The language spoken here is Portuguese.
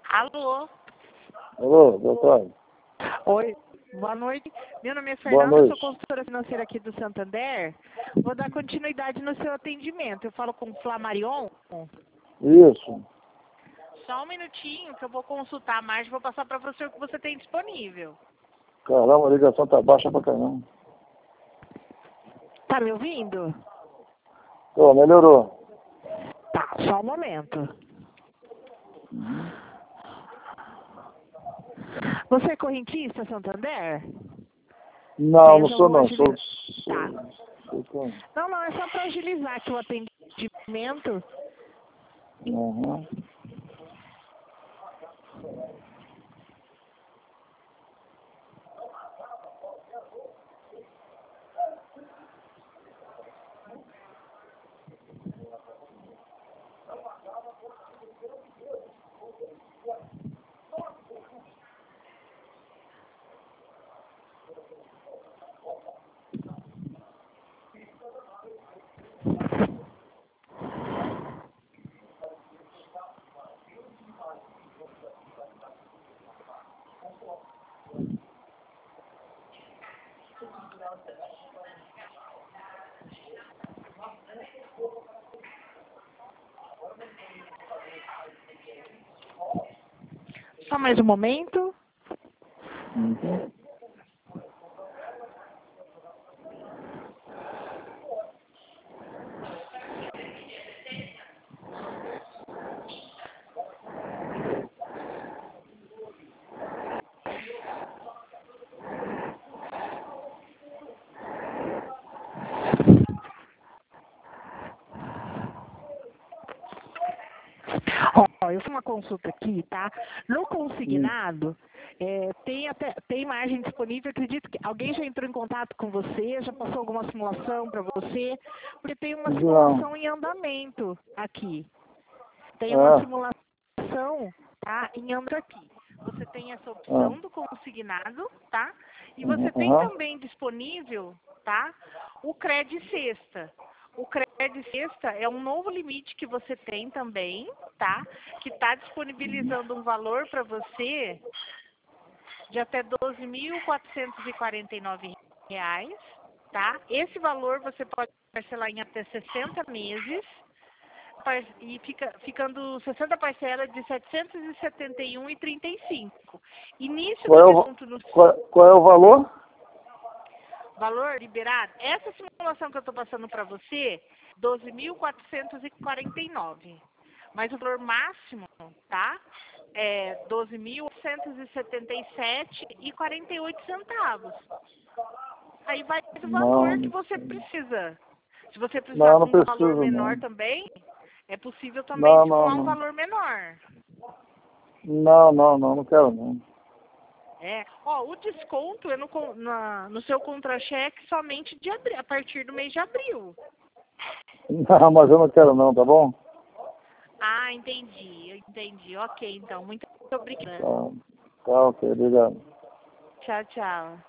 Alô? Alô, boa tarde. Oi, boa noite. Meu nome é Boa Fernanda, noite. sou consultora financeira aqui do Santander. Vou dar continuidade no seu atendimento. Eu falo com o Flamarion. Isso. Só um minutinho que eu vou consultar mais e vou passar para você o que você tem disponível. Caramba, a ligação tá baixa pra caramba. Tá me ouvindo? Pô, melhorou. Tá, só um momento. Você é correntista, Santander? Não, não Então, sou vou não. agilizar. Sou, Tá. sou. Não, é só para agilizar aqui o atendimento. Uhum. Só mais um momento. Uhum. Ó, eu fiz uma consulta aqui, tá? No consignado, tem margem disponível. Acredito que alguém já entrou em contato com você, já passou alguma simulação para você, porque tem uma simulação em andamento aqui. Tem uma simulação, tá, em andamento aqui. Você tem essa opção do consignado, tá? E você tem também disponível, tá, o Cred Sexta. O Cred Sexta é um novo limite que você tem também, tá? Que está disponibilizando um valor para você de até R$ 12.449, tá? Esse valor você pode parcelar em até 60 meses e ficando 60 parcelas de R$ 771,35. Início do desconto no Qual é o valor? valor liberado. Essa simulação que eu estou passando para você, 12.449. Mas o valor máximo, tá? É 12.177,48 centavos. Aí vai do valor que você precisa. Se você precisar Não, de não um valor preciso menor não. também, é possível também simular um valor menor. Não quero não. O desconto é no seu contra-cheque somente de abril, a partir do mês de abril. Não, mas eu não quero não, tá bom? Ah, entendi. Ok, então. Muito obrigada. Tá ok, obrigado. Tchau, tchau.